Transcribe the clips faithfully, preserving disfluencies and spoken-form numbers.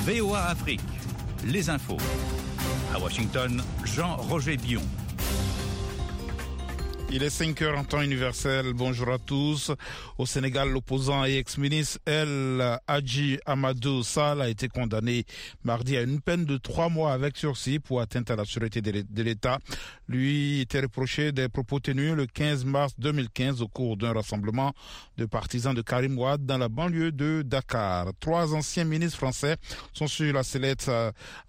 V O A Afrique, les infos. À Washington, Jean-Roger Bion. Il est cinq heures en temps universel. Bonjour à tous. Au Sénégal, l'opposant et ex-ministre El Hadji Amadou Sall a été condamné mardi à une peine de trois mois avec sursis pour atteinte à la sûreté de l'État. Lui était reproché des propos tenus le quinze mars deux mille quinze au cours d'un rassemblement de partisans de Karim Wade dans la banlieue de Dakar. Trois anciens ministres français sont sur la sellette à,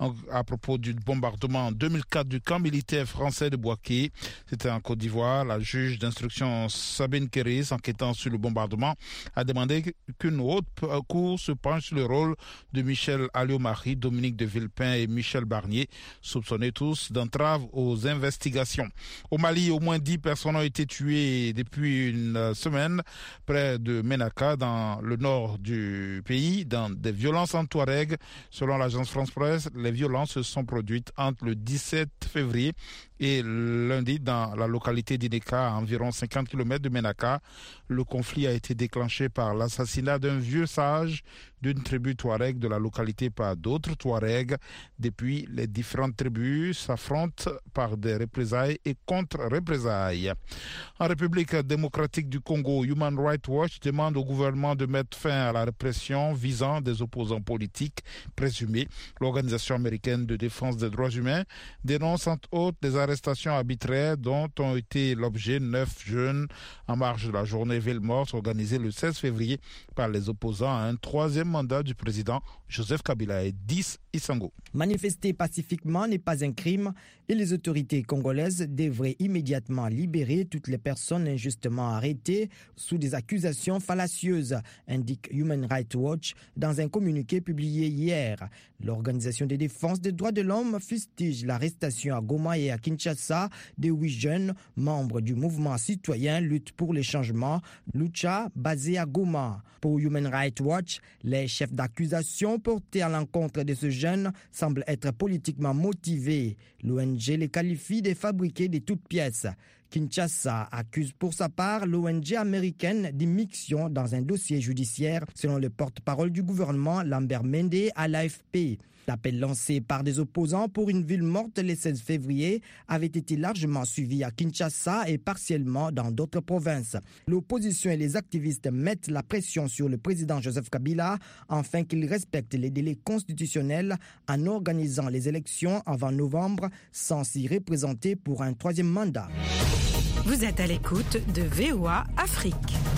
à propos du bombardement en deux mille quatre du camp militaire français de Bouaké. C'était en Côte d'Ivoire. La juge d'instruction Sabine Kéris, enquêtant sur le bombardement, a demandé qu'une haute cour se penche sur le rôle de Michel Alliot-Marie, Dominique de Villepin et Michel Barnier, soupçonnés tous d'entrave aux investigations. Au Mali, au moins dix personnes ont été tuées depuis une semaine près de Ménaka, dans le nord du pays, dans des violences en Touareg. Selon l'agence France-Presse, les violences se sont produites entre le dix-sept février et lundi dans la localité d'Ineka, à environ cinquante kilomètres de Ménaka. Le conflit a été déclenché par l'assassinat d'un vieux sage d'une tribu Touareg de la localité par d'autres Touaregs. Depuis, les différentes tribus s'affrontent par des représailles et contre-représailles. En République démocratique du Congo, Human Rights Watch demande au gouvernement de mettre fin à la répression visant des opposants politiques présumés. L'Organisation américaine de défense des droits humains dénonce entre autres des arrestations arbitraires dont ont été l'objet neuf jeunes en marge de la journée ville morte organisée le seize février par les opposants à un troisième mandat du président Joseph Kabila et dix Isango. Manifester pacifiquement n'est pas un crime et les autorités congolaises devraient immédiatement libérer toutes les personnes injustement arrêtées sous des accusations fallacieuses, indique Human Rights Watch dans un communiqué publié hier. L'Organisation de défense des droits de l'homme fustige l'arrestation à Goma et à Kinshasa de huit jeunes membres du mouvement citoyen Lutte pour les changements, Lucha, basé à Goma. Pour Human Rights Watch, les chefs d'accusation portés à l'encontre de ce jeune semblent être politiquement motivés. L'O N G les qualifie de fabriqués de toutes pièces. Kinshasa accuse pour sa part l'O N G américaine d'immixtion dans un dossier judiciaire, selon le porte-parole du gouvernement Lambert Mende à l'A F P. L'appel lancé par des opposants pour une ville morte le seize février avait été largement suivi à Kinshasa et partiellement dans d'autres provinces. L'opposition et les activistes mettent la pression sur le président Joseph Kabila afin qu'il respecte les délais constitutionnels en organisant les élections avant novembre sans s'y représenter pour un troisième mandat. Vous êtes à l'écoute de V O A Afrique.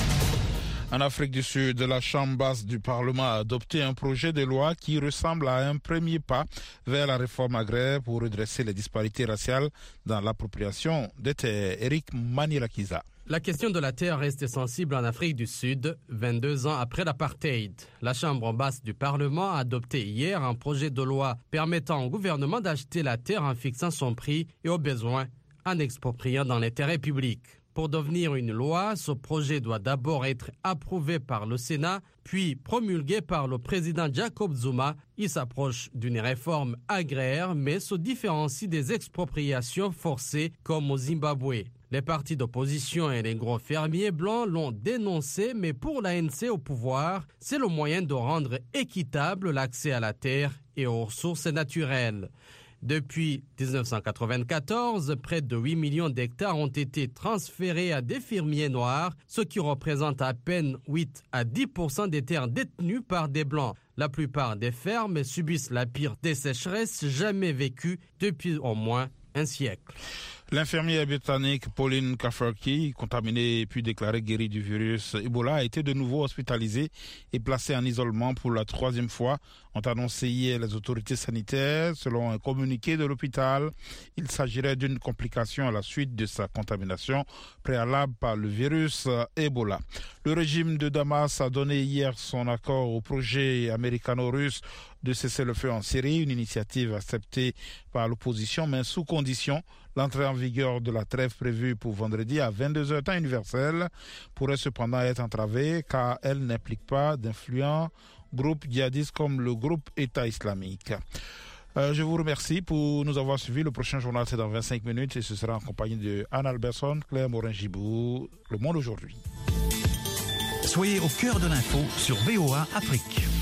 En Afrique du Sud, la Chambre basse du Parlement a adopté un projet de loi qui ressemble à un premier pas vers la réforme agraire pour redresser les disparités raciales dans l'appropriation des terres. Eric Manirakiza. La question de la terre reste sensible en Afrique du Sud, vingt-deux ans après l'apartheid. La Chambre basse du Parlement a adopté hier un projet de loi permettant au gouvernement d'acheter la terre en fixant son prix et au besoin en expropriant dans l'intérêt public. Pour devenir une loi, ce projet doit d'abord être approuvé par le Sénat, puis promulgué par le président Jacob Zuma. Il s'approche d'une réforme agraire, mais se différencie des expropriations forcées comme au Zimbabwe. Les partis d'opposition et les gros fermiers blancs l'ont dénoncé, mais pour l'A N C au pouvoir, c'est le moyen de rendre équitable l'accès à la terre et aux ressources naturelles. Depuis dix-neuf cent quatre-vingt-quatorze, près de huit millions d'hectares ont été transférés à des fermiers noirs, ce qui représente à peine huit à dix pour cent des terres détenues par des Blancs. La plupart des fermes subissent la pire des sécheresses jamais vécues depuis au moins un siècle. L'infirmière britannique Pauline Cafferty, contaminée puis déclarée guérie du virus Ebola, a été de nouveau hospitalisée et placée en isolement pour la troisième fois, ont annoncé hier les autorités sanitaires. Selon un communiqué de l'hôpital, il s'agirait d'une complication à la suite de sa contamination préalable par le virus Ebola. Le régime de Damas a donné hier son accord au projet américano-russe de cesser le feu en Syrie, une initiative acceptée par l'opposition, mais sous condition. L'entrée en vigueur de la trêve prévue pour vendredi à vingt-deux heures temps universel pourrait cependant être entravée car elle n'implique pas d'influents groupes djihadistes comme le groupe État islamique. Euh, je vous remercie pour nous avoir suivis. Le prochain journal, c'est dans vingt-cinq minutes et ce sera en compagnie de Anne Alberson, Claire Morin-Gibou, Le Monde aujourd'hui. Soyez au cœur de l'info sur V O A Afrique.